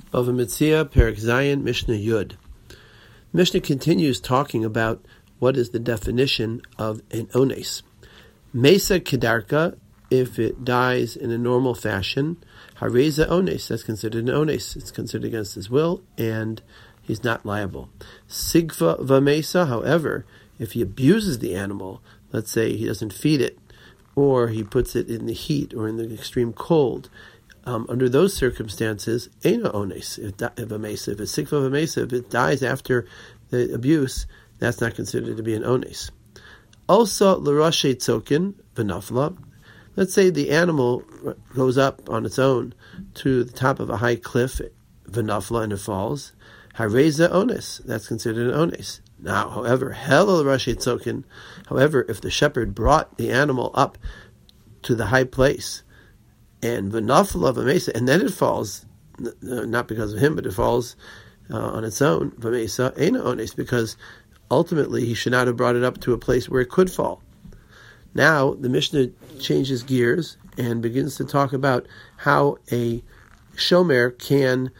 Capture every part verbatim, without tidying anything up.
Bava Metzia, Perek Zayin, Mishnah Yud. Mishnah continues talking about what is the definition of an ones. Mesa kedarka, if it dies in a normal fashion, hareza ones, that's considered an ones. It's considered against his will, and he's not liable. Sigva vamesa, however, if he abuses the animal, let's say he doesn't feed it, or he puts it in the heat or in the extreme cold, Um, under those circumstances, eina ones, if a mesa, if it's sigva of a mesa, if it dies after the abuse, that's not considered to be an ones. Also, l'rashe tzokin v'nafla. Let's say the animal goes up on its own to the top of a high cliff, v'nafla, and it falls. Hareza ones, that's considered an ones. Now, however, hell l'rashe tzokin. However, if the shepherd brought the animal up to the high place, and v'nafla of a mesa, and then it falls, not because of him, but it falls uh, on its own, v'mesa, eina ones, because ultimately he should not have brought it up to a place where it could fall. Now, the Mishnah changes gears and begins to talk about how a shomer can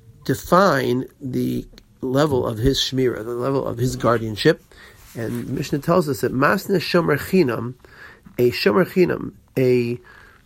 define the level of his shmira, the level of his guardianship. And the Mishnah tells us that masna shomer chinam, a shomer chinam, a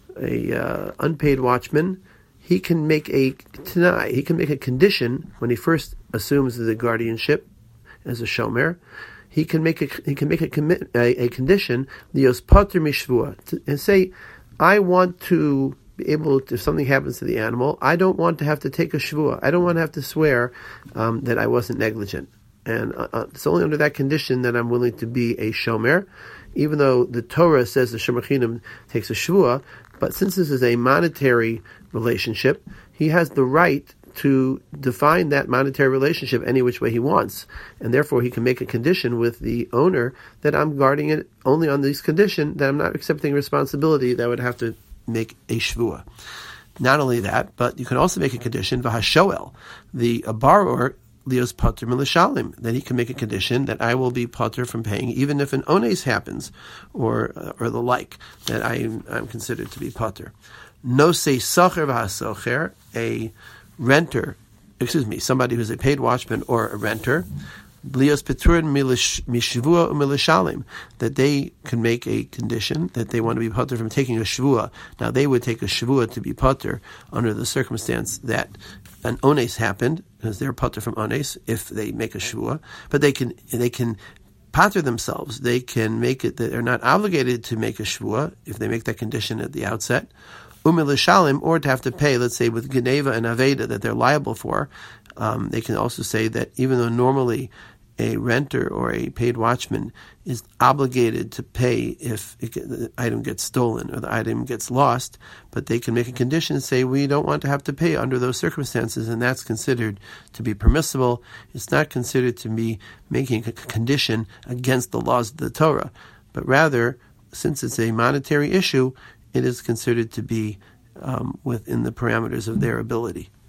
a uh, unpaid watchman, he can make a tenai, he can make a condition when he first assumes the guardianship as a shomer. He can make a he can make a commit a, a condition lios pater mishvua, and say, I want to be able to, if something happens to the animal, I don't want to have to take a shvua. I don't want to have to swear um, that I wasn't negligent, and uh, uh, it's only under that condition that I'm willing to be a shomer, even though the Torah says the shomer chinam takes a shvua. But since this is a monetary relationship, he has the right to define that monetary relationship any which way he wants. And therefore he can make a condition with the owner that I'm guarding it only on this condition, that I'm not accepting responsibility that I would have to make a shvua. Not only that, but you can also make a condition, v'hashoel, the a borrower, lios pater milishalim, that he can make a condition that I will be pater from paying, even if an ones happens, or uh, or the like, that I am I'm considered to be pater. No say sacher v'hasocher, a renter, excuse me, somebody who's a paid watchman or a renter, lios peturin mishvua u'milishalim, that they can make a condition that they want to be pater from taking a shvua. Now they would take a shvua to be pater under the circumstance that an ones happened, because they're pater from ones if they make a shvua, but they can they can pater themselves. They can make it that they're not obligated to make a shvua if they make that condition at the outset, umilishalim, or to have to pay, let's say with geneva and aveda that they're liable for. Um, they can also say that even though normally a renter or a paid watchman is obligated to pay if it, the item gets stolen or the item gets lost, but they can make a condition and say, we don't want to have to pay under those circumstances, and that's considered to be permissible. It's not considered to be making a condition against the laws of the Torah, but rather, since it's a monetary issue, it is considered to be um, within the parameters of their ability.